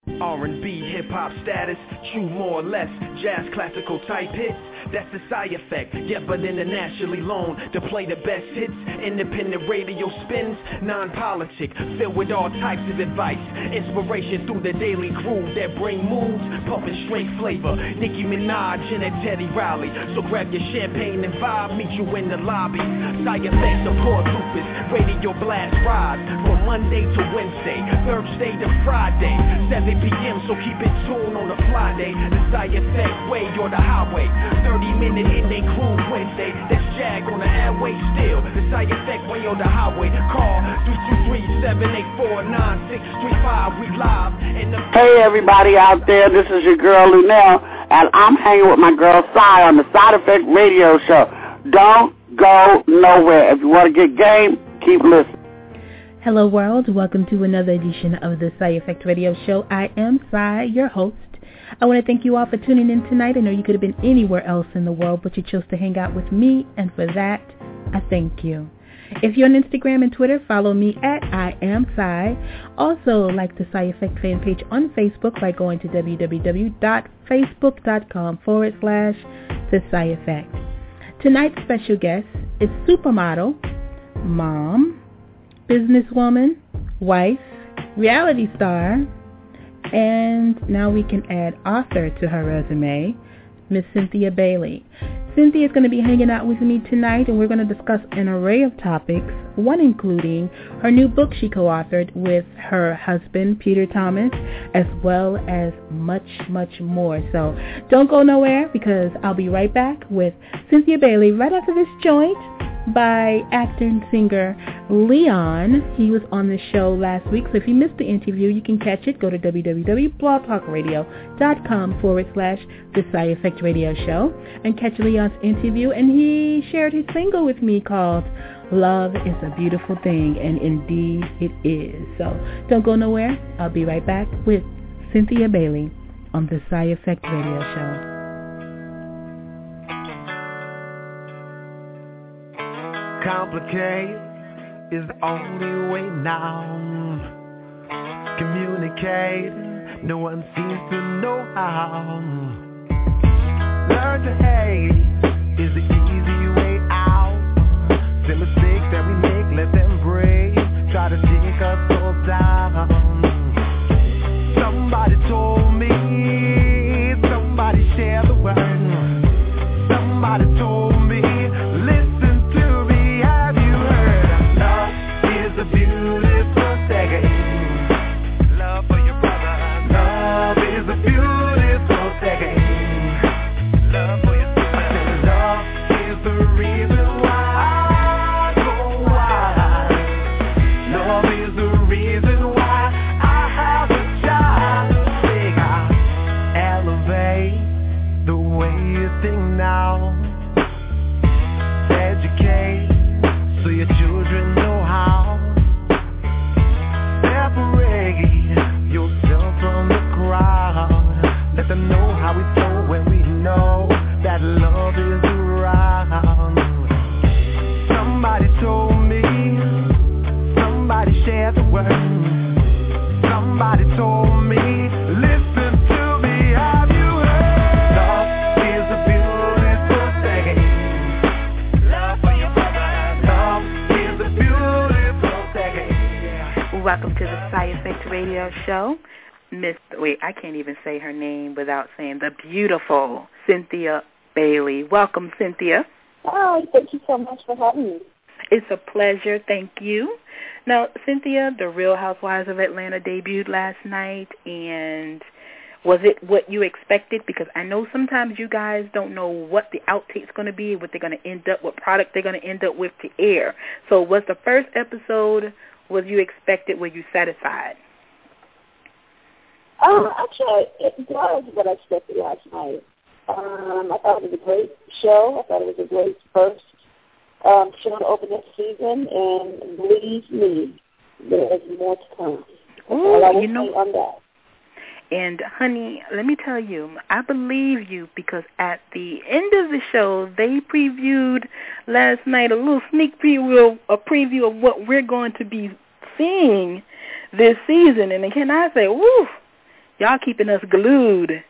R&B, hip-hop status, true more or less, jazz, classical type hits, that's the side effect, yeah, but internationally loaned to play the best hits, independent radio spins, non-politic, filled with all types of advice, inspiration through the daily groove that bring moods, pumping straight flavor, Nicki Minaj and a Teddy Riley, so grab your champagne and vibe, meet you in the lobby, side effect support lupus, radio blast rise, from Monday to Wednesday, Thursday to Friday, 7 p.m. so keep it tuned on the fly day. The side effect way or the highway. 30-minute in they cruise Wednesday. That's Jag on the airway still. The side effect way or the highway. Call 323-784-9635. We live in the. Hey everybody out there, this is your girl Lunell, and I'm hanging with my girl Sai on the Side Effect Radio Show. Don't go nowhere. If you want to get game, keep listening. Hello world, welcome to another edition of the Side Effect Radio Show. I am Sai, your host. I want to thank you all for tuning in tonight. I know you could have been anywhere else in the world, but you chose to hang out with me, and for that, I thank you. If you're on Instagram and Twitter, follow me at I am Sai. Also, like the Side Effect fan page on Facebook by going to www.facebook.com/the Side Effect. Tonight's special guest is supermodel, mom, businesswoman, wife, reality star, and now we can add author to her resume, Miss Cynthia Bailey. Cynthia is going to be hanging out with me tonight, and we're going to discuss an array of topics, one including her new book she co-authored with her husband, Peter Thomas, as well as much, much more. So don't go nowhere, because I'll be right back with Cynthia Bailey right after this joint by actor and singer Leon. He was on the show last week, so if you missed the interview, you can catch it. Go to www.blogtalkradio.com/The Side Effect Radio Show and catch Leon's interview. And he shared his single with me called Love is a Beautiful Thing, and indeed it is. So don't go nowhere. I'll be right back with Cynthia Bailey on The Side Effect Radio Show. Complicate is the only way now. Communicate, no one seems to know how. Learn to hate is the easy way out. The mistakes that we make, let them break. Try to take us all down. Somebody told me, somebody shared the word. Somebody told me, listen to me. A beautiful thing. Love for your brother. Love is a beautiful thing. Love for your sister. Love is the reason why I go wild. Love is the reason why I have a child. Think I elevate the way you think now. Educate so your children know how. Separate yourself from the crowd. Let them know how we feel when we know that love is around. Somebody told me, somebody shared the word. Somebody told me, listen to me, have you heard? Love is a beautiful thing. Love for your brother. Love is a beautiful thing. Welcome to the Side Effect Radio Show. I can't even say her name without saying the beautiful Cynthia Bailey. Welcome, Cynthia. Oh, thank you so much for having me. It's a pleasure. Thank you. Now, Cynthia, The Real Housewives of Atlanta debuted last night, and was it what you expected? Because I know sometimes you guys don't know what the outtake's going to be, what they're going to end up, what product they're going to end up with to air. So was the first episode, was you expected, were you satisfied? Actually, it was what I expected last night. I thought it was a great show. I thought it was a great first show to open this season, and believe me, there is more to come. Oh, you know, on that. And, honey, let me tell you, I believe you, because at the end of the show, they previewed last night a little sneak preview, a preview of what we're going to be seeing this season. And can I say, woo, Y'all keeping us glued.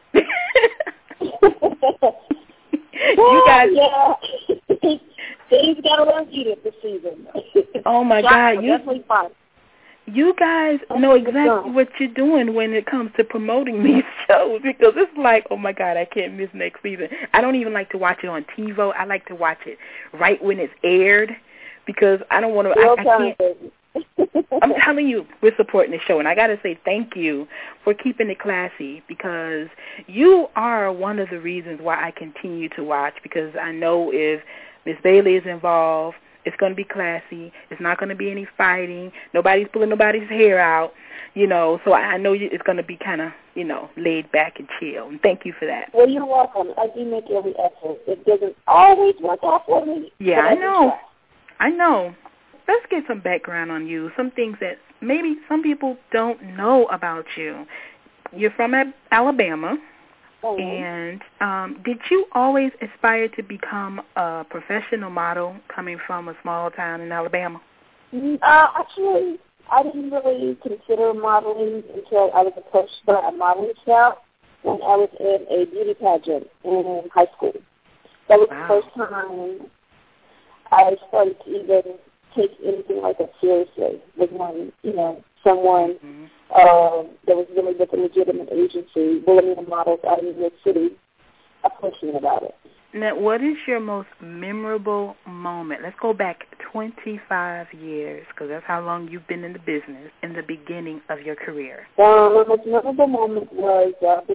You guys, yeah. Things got a little heated this season. Oh my God, definitely fun. You guys know exactly what you're doing when it comes to promoting these shows, because it's like, oh my God, I can't miss next season. I don't even like to watch it on TiVo. I like to watch it right when it's aired, because I don't want to. I can't. I'm telling you, we're supporting the show, and I got to say thank you for keeping it classy, because you are one of the reasons why I continue to watch, because I know if Miss Bailey is involved, it's going to be classy. It's not going to be any fighting. Nobody's pulling nobody's hair out, so I know it's going to be kind of, laid back and chill, and thank you for that. Well, you're welcome. I do make every effort. It doesn't always work out for me. Yeah, I know. Let's get some background on you, some things that maybe some people don't know about you. You're from Alabama, and did you always aspire to become a professional model coming from a small town in Alabama? Actually, I didn't really consider modeling until I was approached by a modeling scout when I was in a beauty pageant in high school. That was the first time I started to even take anything like that seriously. Was when, someone that was really with a legitimate agency, Wilhelmina Models out of New York City, approached me about it. Now, what is your most memorable moment? Let's go back 25 years, because that's how long you've been in the business, in the beginning of your career. My most memorable moment was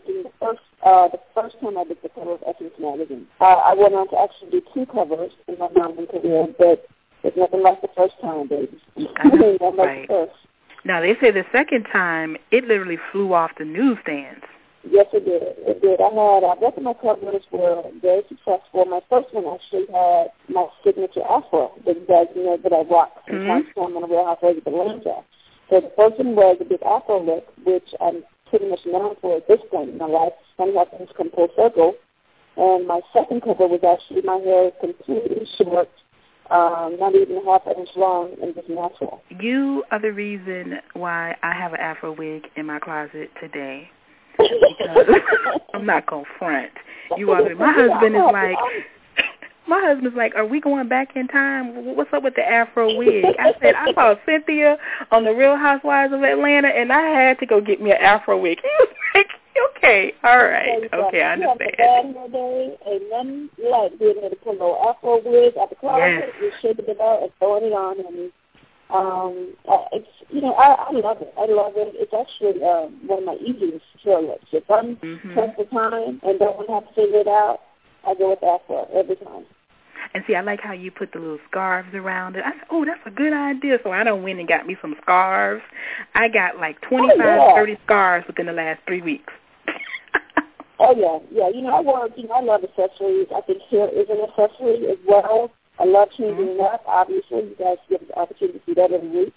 the first time I did the cover of Essence magazine. I went on to actually do 2 covers in my modeling career, but it's nothing like the first time, baby. Right. Now, they say the second time, it literally flew off the newsstands. Yes, it did. It did. Both of my covers were very successful. My first one actually had my signature afro that you guys know that I rock from time to time on the Real Housewives of Atlanta. So the first one was a big afro look, which I'm pretty much known for at this point in my life. Funny how things come full circle. And my second cover was actually my hair completely short, not even a half an inch long, and just natural. You are the reason why I have an afro wig in my closet today. Because I'm not going to front. My husband's like, are we going back in time? What's up with the afro wig? I said, I saw Cynthia on the Real Housewives of Atlanta, and I had to go get me an afro wig. He was like, okay, all right. Okay, I understand. You have a bad hair day, and none like being able to put a little afro wig out the closet, just shaking it out and throwing it on, and it's, I love it. I love it. It's actually one of my easiest hair looks. If I'm pressed for time and don't want to have to figure it out, I go with afro every time. And see, I like how you put the little scarves around it. I said, oh, that's a good idea. So I done went and got me some scarves. I got like 30 scarves within the last 3 weeks. Oh, yeah. I love accessories. I think hair is an accessory as well. I love changing it up. Obviously, you guys get the opportunity to see that every week.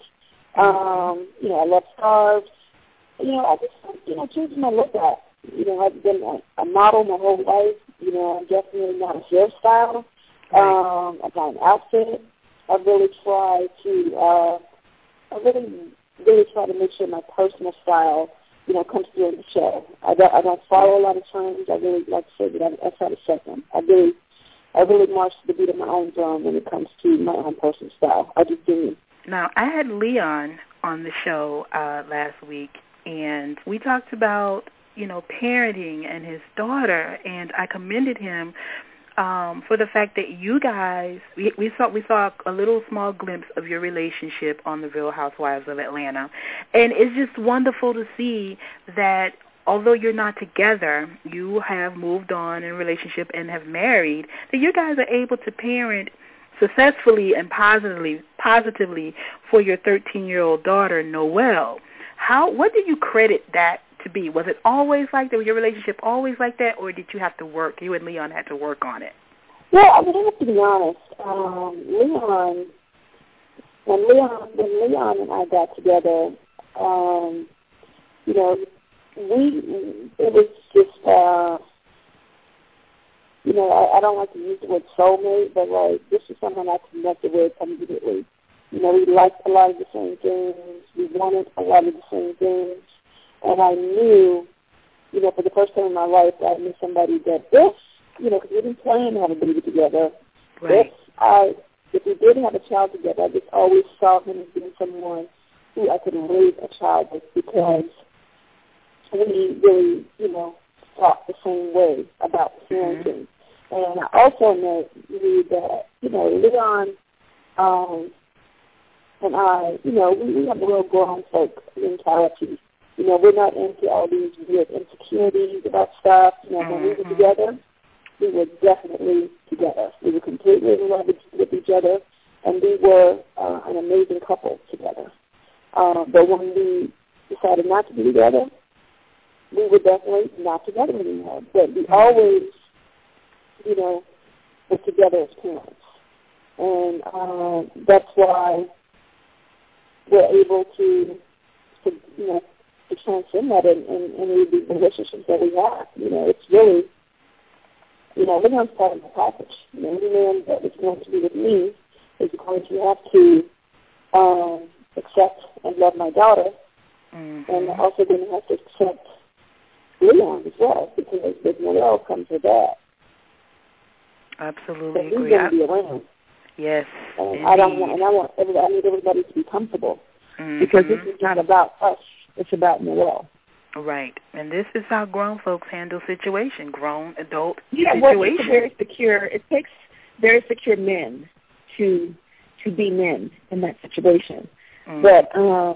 I love scarves. I just, changing my look up. I've been a model my whole life. I'm definitely not a hairstyle. I've got an outfit. I really try to make sure my personal style, comes through in the show. I don't follow a lot of trends. I really like to say that I try to set them. I really march to the beat of my own drum when it comes to my own personal style. I just do. Now, I had Leon on the show last week, and we talked about, parenting and his daughter, and I commended him for the fact that you guys, we saw a little small glimpse of your relationship on The Real Housewives of Atlanta, and it's just wonderful to see that although you're not together, you have moved on in a relationship and have married, that you guys are able to parent successfully and positively for your 13-year-old daughter, Noelle. What do you credit that to be? Was it always like that? Was your relationship always like that, or did you have to work? You and Leon had to work on it. Well, I have to be honest. When Leon and I got together, it was just, I don't like to use the word soulmate, but this is someone I connected with immediately. We liked a lot of the same things. We wanted a lot of the same things. And I knew, for the first time in my life, I knew somebody that because we didn't plan to have a baby together. Right. If we did have a child together, I just always saw him as being someone who I could raise a child with because we really, thought the same way about parenting. And I also knew that, Leon and I, we have a real grown folk mentality. We're not into all these weird insecurities about stuff. When we were together, we were definitely together. We were completely in love with each other, and we were an amazing couple together. But when we decided not to be together, we were definitely not together anymore. But we always, were together as parents. And that's why we're able to transcend that in the relationships that we have. It's really, Leon's part of the package. Any man that is going to be with me is going to have to accept and love my daughter, and also going to have to accept Leon as well, because with Noel comes her dad. Absolutely so he's agree. Going to be around. Yes. And I need everybody to be comfortable, because this is not about us. It's about Noel. Right. And this is how grown folks handle situation, grown adult situation. Well, very secure. It takes very secure men to be men in that situation. But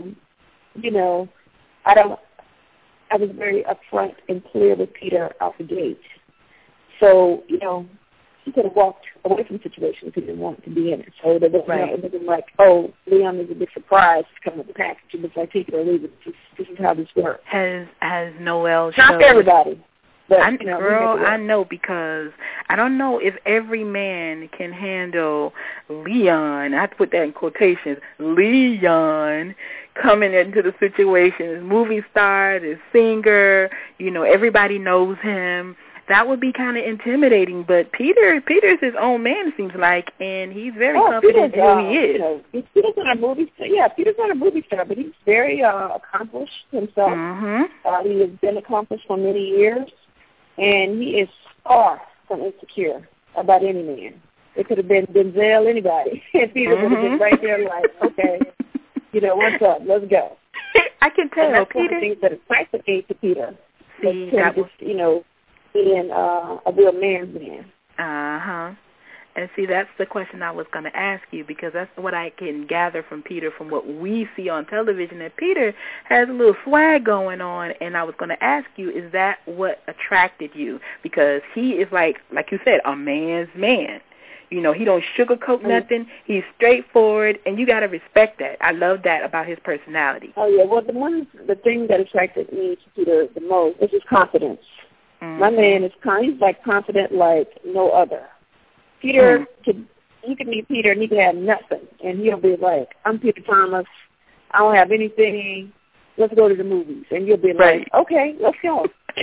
I was very upfront and clear with Peter out the gate. So, he could have walked away from the situation if he didn't want to be in it. So there was it wasn't like, oh, Leon is a big surprise to come with the package. It was like, take it or leave it. This is how this works. Has Noel showed... Not everybody. But, I know, because I don't know if every man can handle Leon, I put that in quotations, Leon coming into the situation as movie star, as singer, everybody knows him. That would be kind of intimidating, but Peter's his own man, it seems like, and he's very confident in who he is. Peter's not a movie star. Yeah, Peter's not a movie star, but he's very accomplished himself. He has been accomplished for many years, and he is far from insecure about any man. It could have been Denzel, anybody, and Peter would have been right there like, okay, what's up, let's go. I can tell, and that's Peter. One of the things that excites me to Peter. See, that was, being a real man's man. And see, that's the question I was going to ask you, because that's what I can gather from Peter, from what we see on television, that Peter has a little swag going on. And I was going to ask you, is that what attracted you? Because he is like you said, a man's man. He don't sugarcoat nothing. He's straightforward, and you got to respect that. I love that about his personality. Oh, yeah. Well, the thing that attracted me to Peter the most is his confidence. My man is he's like confident like no other. Peter, you can meet Peter and he can have nothing, and he'll be like, I'm Peter Thomas. I don't have anything. Let's go to the movies. And you'll be like, okay, let's go.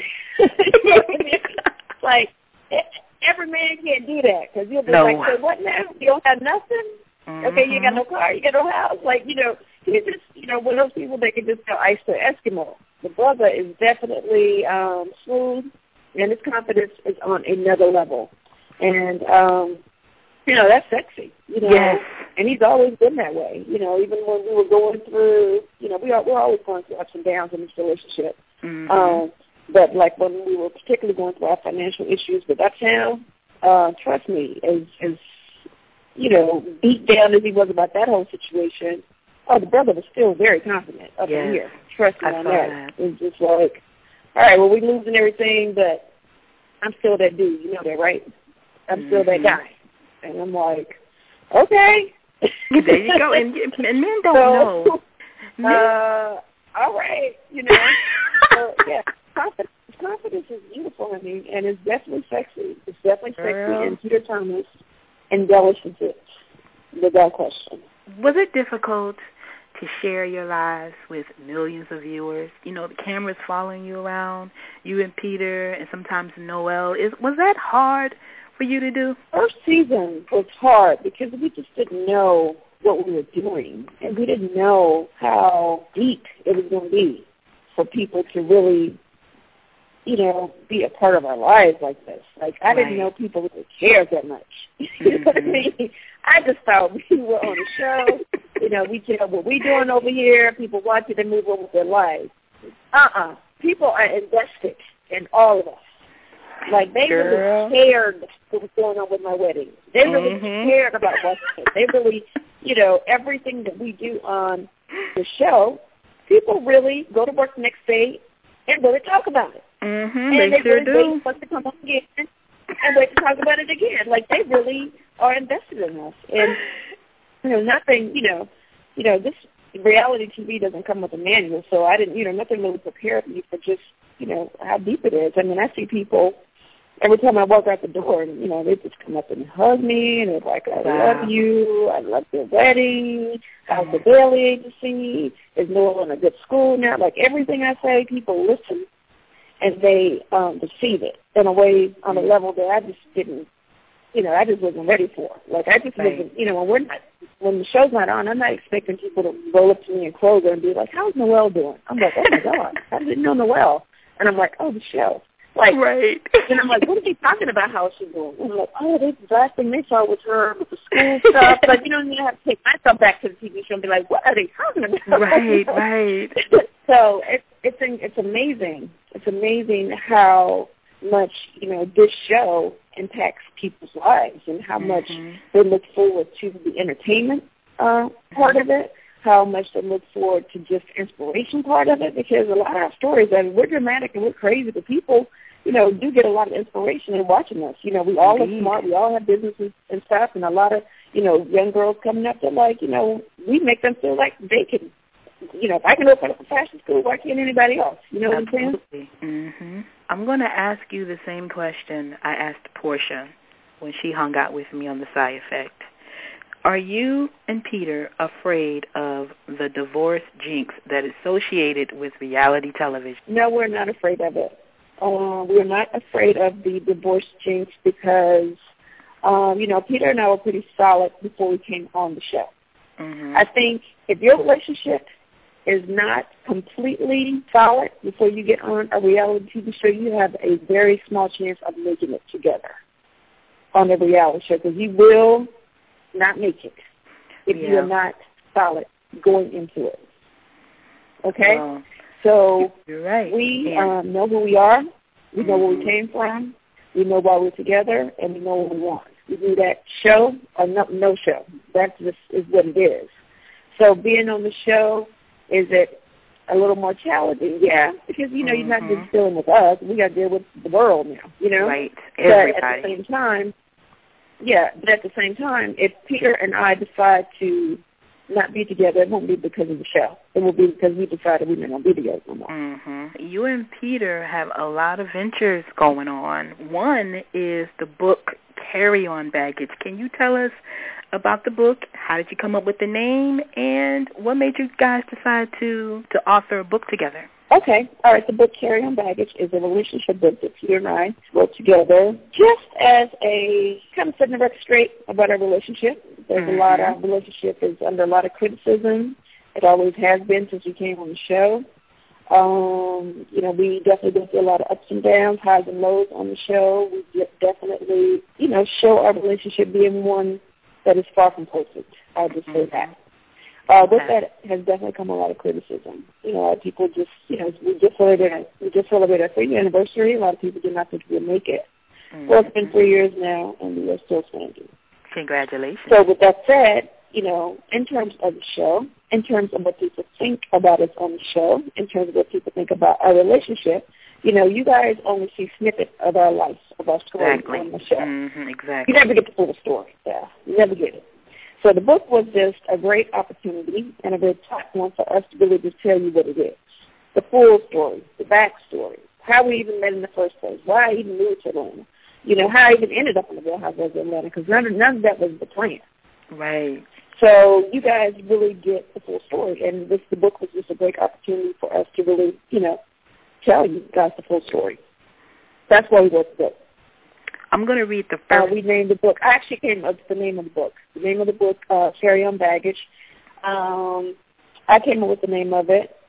Like, every man can't do that, because you'll be like, so what now? You don't have nothing? Okay, you got no car, you got no house. Like, he's just, one of those people that can just go ice to Eskimo. The brother is definitely smooth, and his confidence is on another level. And, that's sexy, Yes. And he's always been that way, even when we were going through, we're always going through ups and downs in this relationship. But, like, when we were particularly going through our financial issues with Uptown, trust me, as beat down as he was about that whole situation, the brother was still very confident up in here. Trust me on that. It's just like, all right, well, we're losing everything, but I'm still that dude. You know that, right? I'm still that guy. And I'm like, okay. There you go. And men don't know. All right, So, yeah, confidence is beautiful, and it's definitely sexy. It's definitely sexy, and Peter Thomas embellishes it without question. Was it difficult to share your lives with millions of viewers? The camera's following you around, you and Peter, and sometimes Noel. Was that hard for you to do? First season was hard because we just didn't know what we were doing, and we didn't know how deep it was going to be. for people to really, you know, be a part of our lives like this. Like, I didn't know people really cared that much. You know what I mean? I just thought we were on a show. You know, we care what we're doing over here. People watch it and move on with their lives. People are invested in all of us. Like, they really cared what was going on with my wedding. They really cared about what's happening. They really, you know, everything that we do on the show, people really go to work the next day and really talk about it. And they sure really do. wait for us to come on again and wait to talk about it again. Like, they really are invested in us. And, you know, nothing, you know, this reality TV doesn't come with a manual, so I didn't, you know, nothing really prepared me for just, you know, how deep it is. I mean, I see people every time I walk out the door, and, you know, they just come up and hug me, and they're like, I love you, I love your wedding, how's the Bailey agency, is Noah in a good school now? Like, everything I say, people listen, and they receive it in a way, on a level that I just didn't, you know, I just wasn't ready for. Like, I just wasn't, you know, when the show's not on, I'm not expecting people to roll up to me in Kroger and be like, how's Noelle doing? I'm like, oh, my God, I didn't know Noelle. And I'm like, oh, the show. Like, and I'm like, what are they talking about, how she's doing? And I'm like, oh, the last thing they saw was her with the school stuff. Like, you know, you have to take myself back to the TV show and be like, what are they talking about? Right. So it's amazing. It's amazing how much, you know, this show impacts people's lives and how much they look forward to the entertainment part of it, how much they look forward to just inspiration part of it, because a lot of our stories, I mean, we're dramatic and we're crazy, but people, you know, do get a lot of inspiration in watching us. You know, we all are smart, we all have businesses and stuff, and a lot of, you know, young girls coming up, they're like, you know, we make them feel like they can, you know, if I can open up a fashion school, why can't anybody else? You know what I'm saying? I'm going to ask you the same question I asked Portia when she hung out with me on the Psy Effect. Are you and Peter afraid of the divorce jinx that is associated with reality television? No, we're not afraid of it. We're not afraid of the divorce jinx because, you know, Peter and I were pretty solid before we came on the show. I think if your relationship is not completely solid before you get on a reality TV show, you have a very small chance of making it together on a reality show, because you will not make it if you're not solid going into it. Okay? Well, so you're right. We know who we are. We know where we came from. We know why we're together, and we know what we want. We do that show or no show. That just is what it is. So being on the show, is it a little more challenging? Yeah, because, you know, you're not just dealing with us. We got to deal with the world now, you know? Right, everybody. But at the same time, if Peter and I decide to not be together, it won't be because of the show. It will be because we decided we're not going to be together no more. You and Peter have a lot of ventures going on. One is the book Carry On Baggage. Can you tell us about the book? How did you come up with the name? And what made you guys decide to author a book together? Okay. All right. The book Carry On Baggage is a relationship book that Peter and I wrote together just as a kind of setting the record straight about our relationship. There's a lot of, relationship is under a lot of criticism. It always has been since we came on the show. You know, we definitely go through a lot of ups and downs, highs and lows on the show. We definitely, you know, show our relationship being one that is far from perfect. I'll just say that. With that has definitely come a lot of criticism. You know, people just, you know, we just celebrated our 3-year anniversary. A lot of people did not think we would make it. Well, it's been 3 years now, and we are still standing. Congratulations. So with that said, you know, in terms of the show, in terms of what people think about us on the show, in terms of what people think about our relationship, you know, you guys only see snippets of our life, of our story on the show. Exactly. You never get the full story. Yeah, you never get it. So the book was just a great opportunity and a great platform for us to really just tell you what it is. The full story, the backstory, how we even met in the first place, why I even moved to Atlanta, you know, how I even ended up in the Real Housewives of Atlanta, because none of that was the plan. Right. So you guys really get the full story, and the book was just a great opportunity for us to really, you know, tell you guys the full story. That's why we wrote the book. I'm going to read the first. We named the book. I actually came up with the name of the book. The name of the book, Carry On Baggage. I came up with the name of it,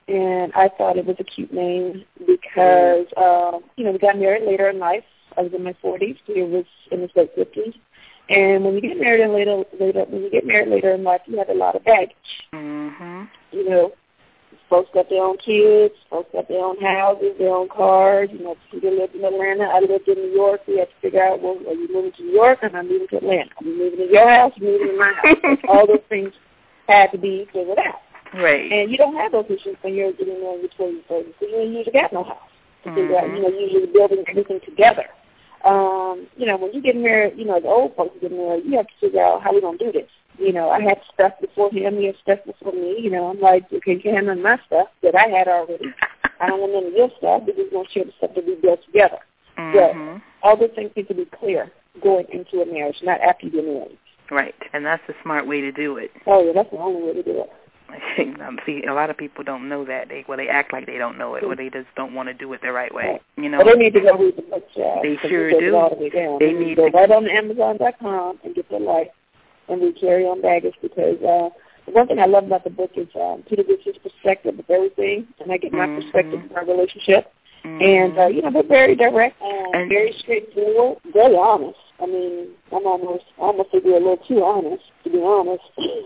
and I thought it was a cute name because, we got married later in life. I was in my 40s. He was in his late 50s. And when you get married later in life, you have a lot of baggage. Mm-hmm. Folks got their own kids, folks got their own houses, their own cars. Peter lived in Atlanta. I lived in New York. We had to figure out, well, are you moving to New York? And I'm moving to Atlanta. Are you moving to your house? Are you moving to my house? All those things had to be figured out. Right. And you don't have those issues when you're getting married in your 20s, 30s. So you usually got no house to figure out. Usually building everything together. When you get married, the old folks get married, you have to figure out how we're going to do this. I had stuff before him, he had stuff before me. I'm like, okay, you can handle my stuff that I had already. I don't want none of your stuff. We're just going to share the stuff that we built together. Mm-hmm. But all those things need to be clear going into a marriage, not after you get married. Right, and that's the smart way to do it. Oh, yeah, that's the only way to do it. See, a lot of people don't know that. They act like they don't know it, or they just don't want to do it the right way. But they need to go read the book, Chad. They sure do. All the way down. They need go to right on Amazon.com and get their life and read Carry On Baggage, because the one thing I love about the book is Peter gives his perspective of everything, and I get my perspective of our relationship. And, they're very direct and very straightforward, very honest. I mean, I almost think we're a little too honest, to be honest.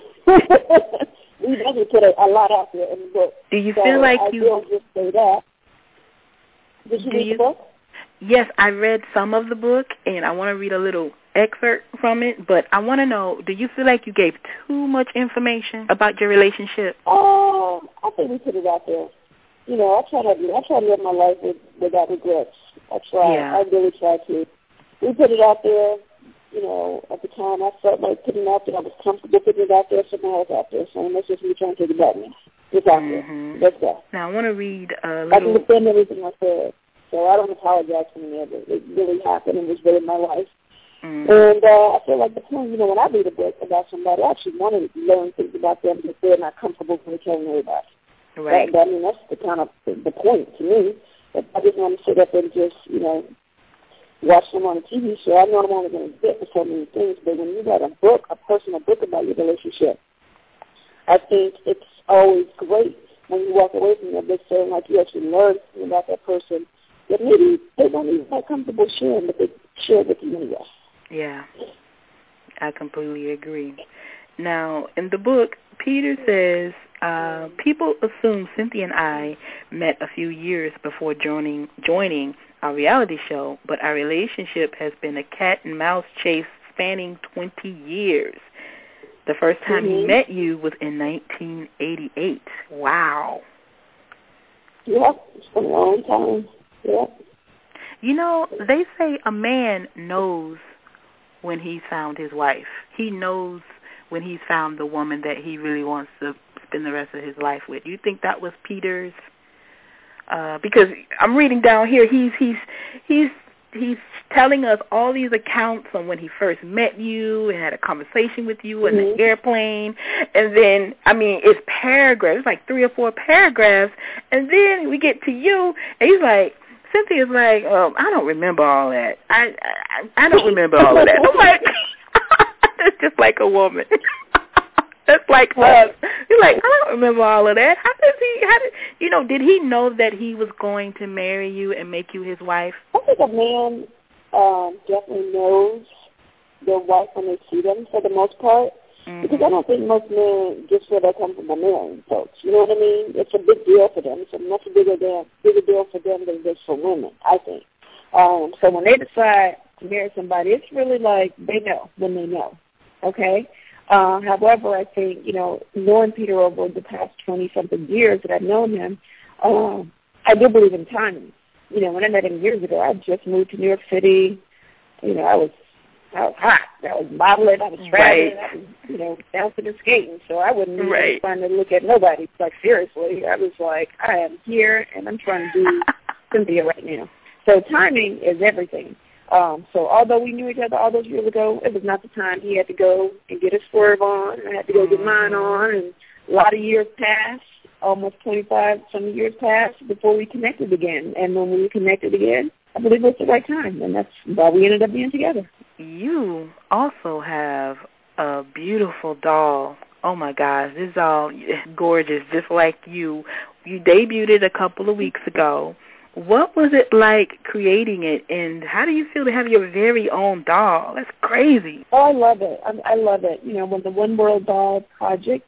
We definitely put a lot out there in the book. Do you feel like I will just say that. Did you read the book? Yes, I read some of the book, and I want to read a little excerpt from it, but I want to know, do you feel like you gave too much information about your relationship? I think we put it out there. I try to live my life without regrets. I try. Yeah. I really try to. We put it out there. At the time, I felt like putting it out there. I was comfortable putting it out there. Something else out there. So that's just me trying to take it back now. It's out there. Let's go. Now, I want to read a little. I can defend everything I said. So I don't apologize for any of it. It really happened. It was really my life. And I feel like the point, when I read a book about somebody, I actually want to learn things about them that they're not comfortable with telling everybody. Right. That's the kind of the point to me. If I just want to sit up and just, watch them on a TV show, I know I'm only going to get for so many things, but when you got a personal book about your relationship, I think it's always great when you walk away from your book saying like you actually learned something about that person that maybe they don't even feel comfortable sharing, but they share with you anyway. Yeah, I completely agree. Now, in the book, Peter says, people assume Cynthia and I met a few years before joining our reality show, but our relationship has been a cat and mouse chase spanning 20 years. The first time he met you was in 1988. Wow. Yeah, it's been a long time. Yeah. They say a man knows when he's found his wife. He knows when he's found the woman that he really wants to spend the rest of his life with. You think that was Peter's? Because I'm reading down here, he's telling us all these accounts on when he first met you and had a conversation with you in the airplane, and then it's paragraphs, it's like 3 or 4 paragraphs, and then we get to you, and he's like, Cynthia's like, I don't remember all that. I don't remember all of that. I'm like, that's just like a woman. That's like us. He's like, I don't remember all of that. Did he know that he was going to marry you and make you his wife? I think a man definitely knows their wife when they see them for the most part. Because I don't think most men just feel they're comfortable marrying folks. You know what I mean? It's a big deal for them. It's a much bigger deal for them than it is for women, I think. So when they decide to marry somebody, it's really like they know when they know. Okay? However, I think, knowing Peter over the past 20-something years that I've known him, I do believe in timing. When I met him years ago, I just moved to New York City. I was hot. I was modeling. I was traveling. I was, bouncing and skating. So I wasn't even trying to look at nobody. Like, seriously. I was like, I am here, and I'm trying to do Cynthia right now. So timing is everything. So although we knew each other all those years ago, it was not the time. He had to go and get his swerve on. I had to go get mine on. And a lot of years passed, almost 25-some years passed before we connected again. And when we connected again, I believe it was the right time. And that's why we ended up being together. You also have a beautiful doll. Oh, my gosh, this doll is gorgeous, just like you. you debuted it a couple of weeks ago. What was it like creating it, and how do you feel to have your very own doll? That's crazy. Oh, I love it. I love it. You know, when the One World Doll Project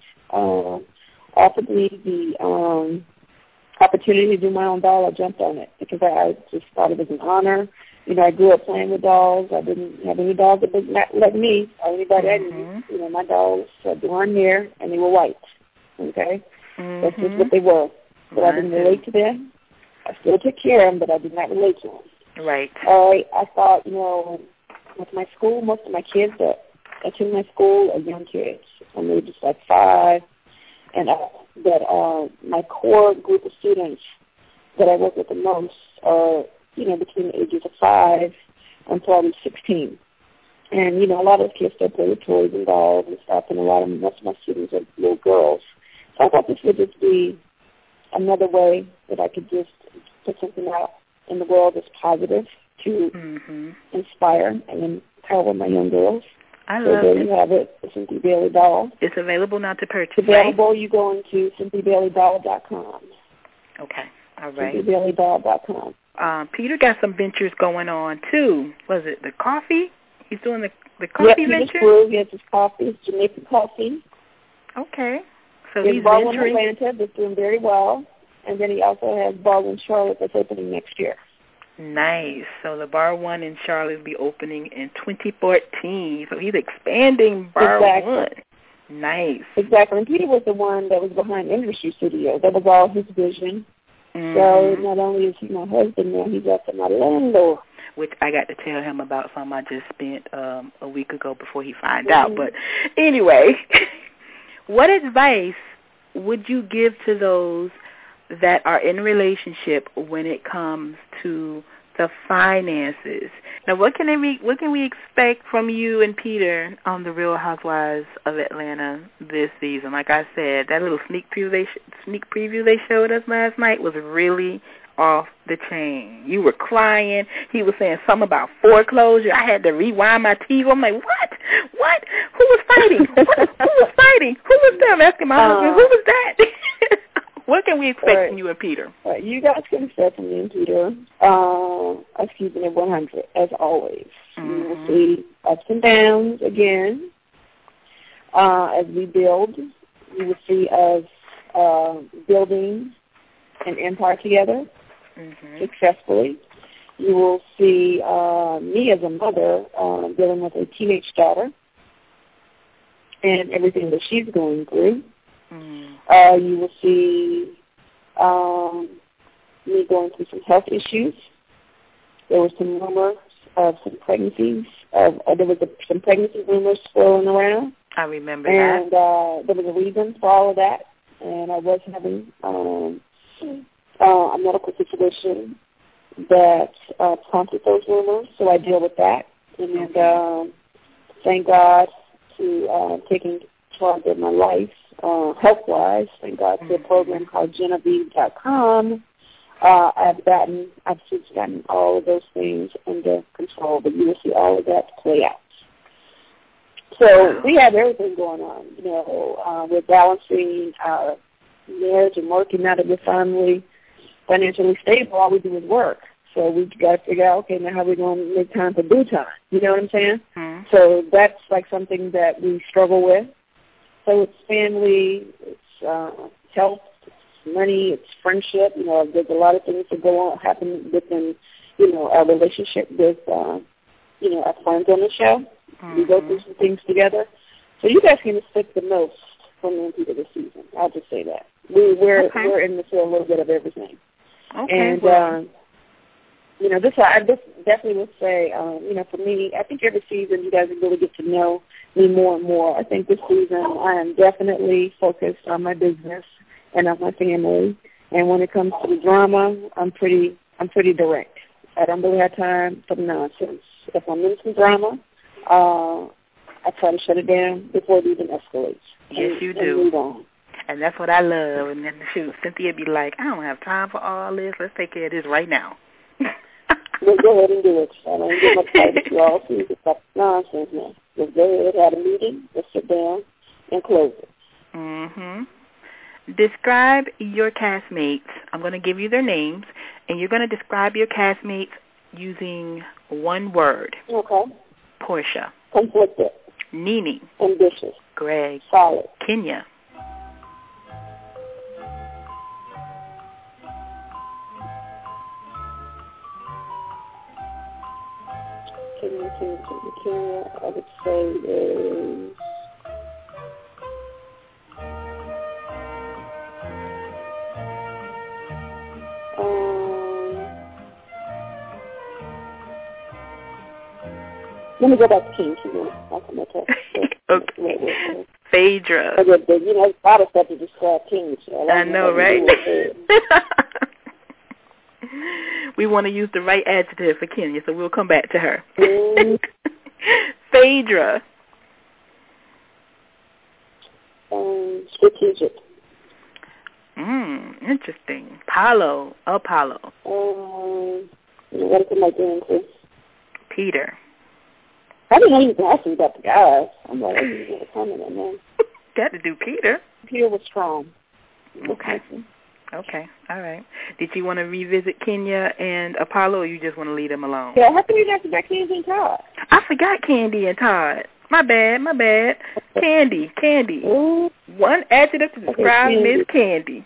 offered me the opportunity to do my own doll, I jumped on it because I just thought it was an honor. You know, I grew up playing with dolls. I didn't have any dolls that was not like me or anybody I knew. You know, my dolls had blonde hair, and they were white. Okay? That's just what they were. But I didn't relate to them. I still took care of them, but I did not relate to them. Right. I thought, you know, with my school, most of my kids that attend my school are young kids, and they were just like 5 and up. But my core group of students that I work with the most are, you know, between the ages of 5 and probably 16. And, you know, a lot of those kids still play with toys and dolls and stuff, and most of my students are little girls. So I thought this would just be another way that I could just put something out in the world that's positive to inspire and empower my young girls. I love there it. You have it, the Cynthia Bailey doll. It's available now to purchase, It's available. Right? You go into CynthiaBaileyDoll.com. Okay, all right. CynthiaBaileyDoll.com. Peter got some ventures going on, too. Was it the coffee? He's doing the coffee venture? Yep, he has his coffee. It's Jamaican coffee. Okay. So he's he's Baldwin, venturing. Atlanta, that's doing very well. And then he also has Baldwin, Charlotte, that's opening next year. Nice. So the Bar 1 in Charlotte will be opening in 2014. So he's expanding Bar 1. Nice. Exactly. And Peter was the one that was behind Industry Studio. That was all his vision. So not only is he my husband now, he's also my landlord. Which I got to tell him about something I just spent a week ago before he found out. But anyway, what advice would you give to those that are in a relationship when it comes to the finances? Now, what can we expect from you and Peter on the Real Housewives of Atlanta this season? Like I said, that little sneak preview they showed us last night was really off the chain. You were crying. He was saying something about foreclosure. I had to rewind my TV. I'm like, what? Who was fighting? Who was fighting? Who was them? Asking my husband, who was that? What can we expect from you and Peter? You guys can expect from me and Peter, us keeping it 100, as always. You will see ups and downs again as we build. You will see us building an empire together successfully. You will see me as a mother dealing with a teenage daughter and everything that she's going through. You will see me going through some health issues. There were some rumors of some pregnancies. There was some pregnancy rumors swirling around. I remember that. And there was a reason for all of that. And I was having a medical situation that prompted those rumors, so I deal with that. And thank God to taking charge of my life. Health-wise, thank God for a program called Genevieve.com. I've since gotten all of those things under control, but you will see all of that play out. So we have everything going on. You know, we're balancing our marriage and working now that we're finally financially stable. All we do is work. So we've got to figure out, okay, now how are we going to make time for due time? You know what I'm saying? So that's like something that we struggle with. So it's family, it's health, it's money, it's friendship. You know, there's a lot of things that happen within, you know, our relationship with, you know, our friends on the show. We go through some things together. So you guys can expect the most from me and Peter this season. I'll just say that. We're in this for a little bit of everything. Okay. And, you know, I definitely would say, you know, for me, I think every season you guys really get to know me more and more. I think this season I am definitely focused on my business and on my family. And when it comes to the drama, I'm pretty direct. I don't really have time for the nonsense. If I'm in some drama, I try to shut it down before it even escalates. Yes, you do. And move on. And that's what I love. And then Cynthia be like, I don't have time for all this. Let's take care of this right now. Let's go ahead and do it. I don't get much time to all see. It's nonsense now. Let's go ahead, have a meeting, let's sit down and close it. Describe your castmates. I'm going to give you their names, and you're going to describe your castmates using one word. Okay. Portia. Conflicted. Nene. Ambitious. Greg. Solid. Kenya. Kenya, I would say is let me go back to Kenya. I can make that. Okay. Wait. Phaedra. You know, a lot of stuff to describe Kenya. So I know, right? We want to use the right adjective for Kenya, so we'll come back to her. Phaedra. Strategic. Interesting. Apollo. What am I doing, Chris? Peter. I didn't know you were asking about the guys. I'm like, I didn't get a comment on that. Got to do Peter. Peter was strong. Okay. All right. Did you want to revisit Kenya and Apollo, or you just want to leave them alone? Yeah, how come you guys forgot Candy and Todd? I forgot Candy and Todd. My bad. Candy. Ooh. One adjective to describe Miss Candy.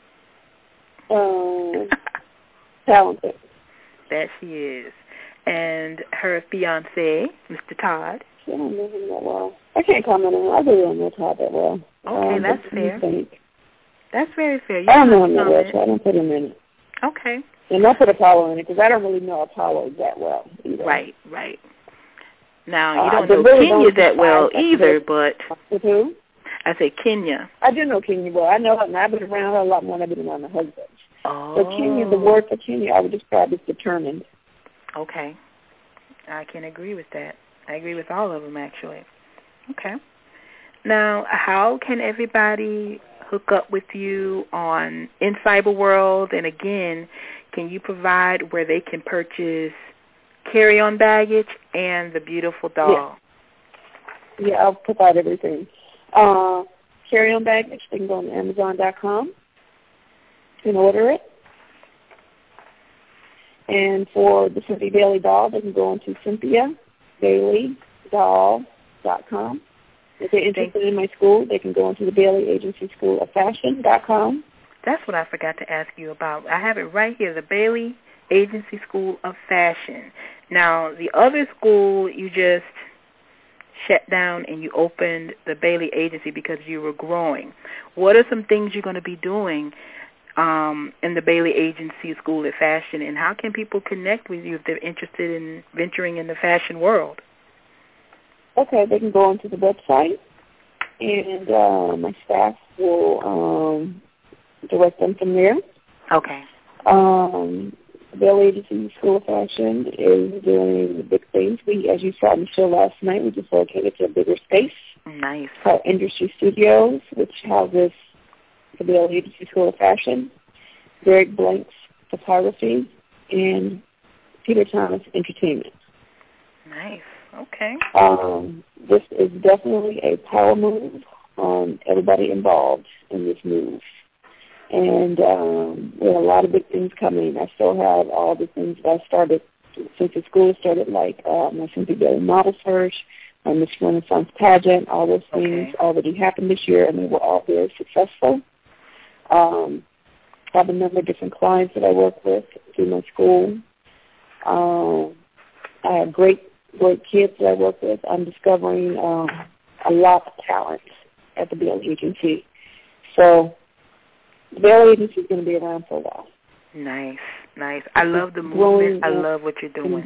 Talented. That she is. And her fiancé, Mr. Todd. I don't know him that well. I can't comment on him. I really don't know Todd that well. Okay, that's fair. That's very fair. I don't know him that well, so I don't put him in it. Okay. And I put Apollo in it because I don't really know Apollo that well either. Right. Now, you don't know really Kenya that well either, but... With who? I say Kenya. I do know Kenya well. I know her, and I've been around her a lot more than I've been around her husband. Oh. So Kenya, the word for Kenya I would describe as determined. Okay. I can agree with that. I agree with all of them, actually. Okay. Now, how can everybody hook up with you in Cyber World? And again, can you provide where they can purchase carry-on baggage and the beautiful doll? Yeah, I'll provide everything. Carry-on baggage, they can go on Amazon.com and order it. And for the Cynthia Bailey doll, they can go on to CynthiaBaileyDoll.com. If they're interested in my school, they can go on to the Bailey Agency School of Fashion.com. That's what I forgot to ask you about. I have it right here, the Bailey Agency School of Fashion. Now, the other school you just shut down and you opened the Bailey Agency because you were growing. What are some things you're going to be doing in the Bailey Agency School of Fashion, and how can people connect with you if they're interested in venturing in the fashion world? Okay, they can go onto the website, and my staff will direct them from there. Okay. The Bailey Agency School of Fashion is doing big things. As you saw in the show last night, we just located to a bigger space. Nice. Called Industry Studios, which houses the Bailey Agency School of Fashion, Derek Blank's Photography, and Peter Thomas Entertainment. Nice. Okay. This is definitely a power move on everybody involved in this move. And there are a lot of big things coming. I still have all the things that I started since the school started, like my Cynthia Bailey Model Search, my Miss Renaissance Pageant. All those things already happened this year, and they were all very successful. I have a number of different clients that I work with through my school. I have great kids that I work with. I'm discovering a lot of talent at the Bailey Agency. So the Bailey Agency is going to be around for a while. Nice. I love the movement. I love what you're doing.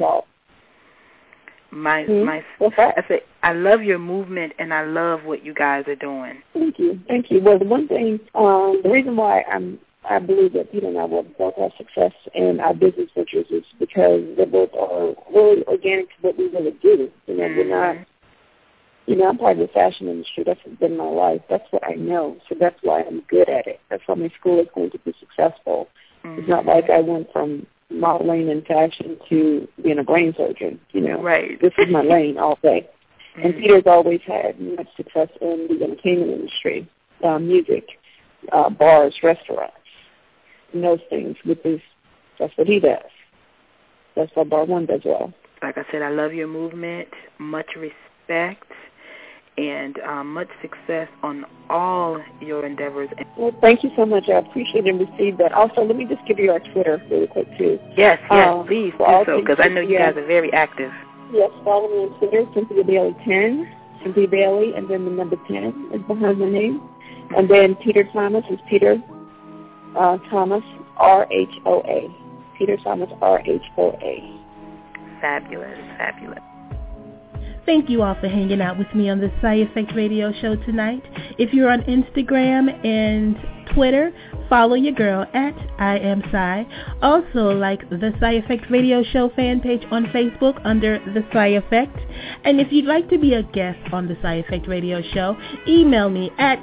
I say I love your movement, and I love what you guys are doing. Thank you. Well, the one thing, the reason why I believe that Peter and I will both have success in our business ventures is because they both are really organic to what we really do. We're not. I'm part of the fashion industry. That's been my life. That's what I know. So that's why I'm good at it. That's why my school is going to be successful. Mm-hmm. It's not like I went from modeling and fashion to being a brain surgeon. Right. This is my lane all day. Mm-hmm. And Peter's always had much success in the entertainment industry, music, bars, restaurants, and those things. That's what he does. That's what Bar One does well. Like I said, I love your movement. Much respect and much success on all your endeavors. Well, thank you so much. I appreciate and receive that. Also, let me just give you our Twitter really quick, too. Yes, please do so, because I know you guys are very active. Yes, follow me on Twitter, Cynthia Bailey 10, Cynthia Bailey, and then the number 10 is behind my name. And then Peter Thomas is Peter Thomas, R-H-O-A. Peter Thomas, R-H-O-A. Fabulous, fabulous. Thank you all for hanging out with me on the Psy Effect Radio Show tonight. If you're on Instagram and Twitter, follow your girl at I Am Psy. Also, like the Psy Effect Radio Show fan page on Facebook under the Psy Effect. And if you'd like to be a guest on the Psy Effect Radio Show, email me at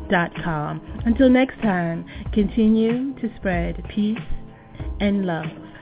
info@thepsyeffectradioshow.com. Until next time, continue to spread peace and love.